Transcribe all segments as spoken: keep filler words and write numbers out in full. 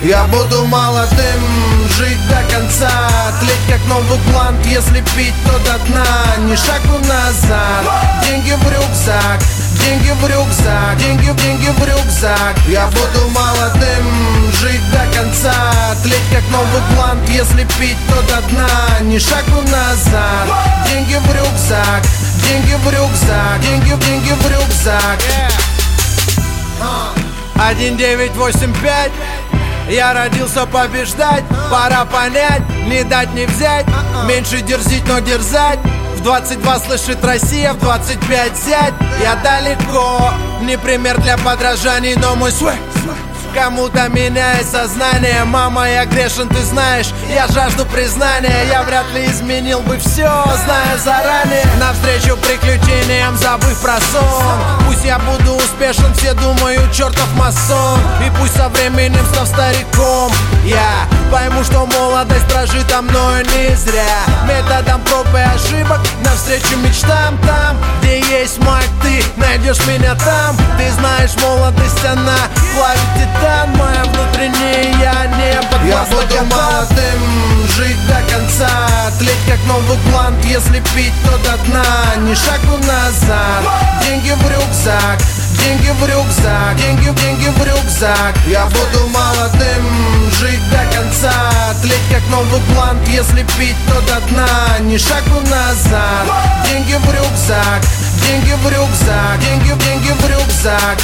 Я буду молодым, жить до конца, тлеть как новый блант, если пить, то до дна. Ни шагу назад, деньги в рюкзак, деньги в рюкзак, деньги, деньги в рюкзак. Я буду молодым, жить до конца, тлеть как новый блант, если пить, то до дна. Ни шагу назад, деньги в рюкзак, деньги в рюкзак, деньги, деньги в рюкзак. Один девять восемь пять. Я родился побеждать, пора понять, не дать не взять, меньше дерзить, но дерзать. В двадцать два слышит Россия, в двадцать пять зять. Я далеко, не пример для подражаний, но мой свой кому-то меняет сознание. Мама, я грешен, ты знаешь, я жажду признания. Я вряд ли изменил бы все, зная заранее. Навстречу приключениям, забыв про сон. Пусть я буду успешен, все думают, чертов масон. И пусть со временем, став стариком, я пойму, что молодость прожита мною не зря. Методом проб и ошибок, навстречу мечтам. Там, где есть мать, ты найдешь меня там. Ты знаешь, молодость, она плавит титан. Моя внутренняя, я не подвластна. Я буду молодым, жить до конца, тлеть как новый блант, если пить, то до дна. Ни шагу назад, деньги в рюкзак, деньги в рюкзак, деньги, деньги в рюкзак. Я буду молодым, жить до конца, тлеть как новый блант, если пить, то до дна. Ни шагу назад, деньги в рюкзак, деньги в рюкзак, деньги, деньги в рюкзак.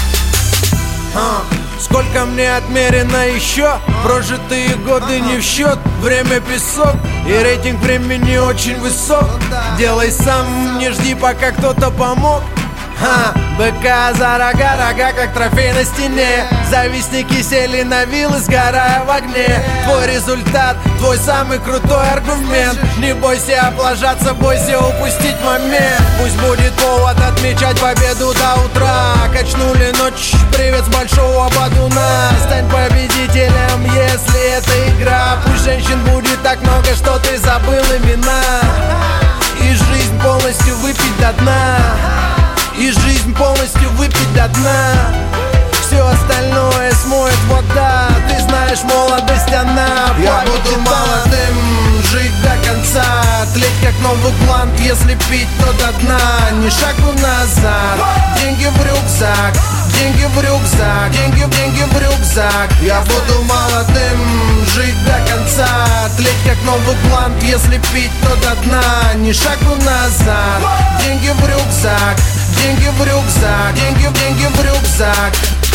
Сколько мне отмерено еще? Прожитые годы не в счет. Время песок и рейтинг времени очень высок. Делай сам, не жди, пока кто-то помог. Ха, быка за рога, рога как трофей на стене. Завистники сели на вилы, сгорая в огне. Твой результат, твой самый крутой аргумент. Не бойся облажаться, бойся упустить момент. Пусть будет повод отмечать победу до утра. Качнули ночь, привет с большого Бадуна. Стань победителем, если это игра. Пусть женщин будет так много, что ты забыл имена. И жизнь полностью выпить до дна. И жизнь полностью выпить до дна. Все остальное смоет вода. Ты знаешь, молодость, она Я буду молодым, жить до конца, тлеть как новый блант, если пить, то до дна. Ни шагу назад, деньги в рюкзак, деньги в рюкзак, деньги, деньги в рюкзак. Я буду молодым, жить до конца, тлеть как новый блант, если пить, то до дна. Ни шагу назад, деньги в рюкзак, деньги в рюкзак, деньги, деньги в рюкзак.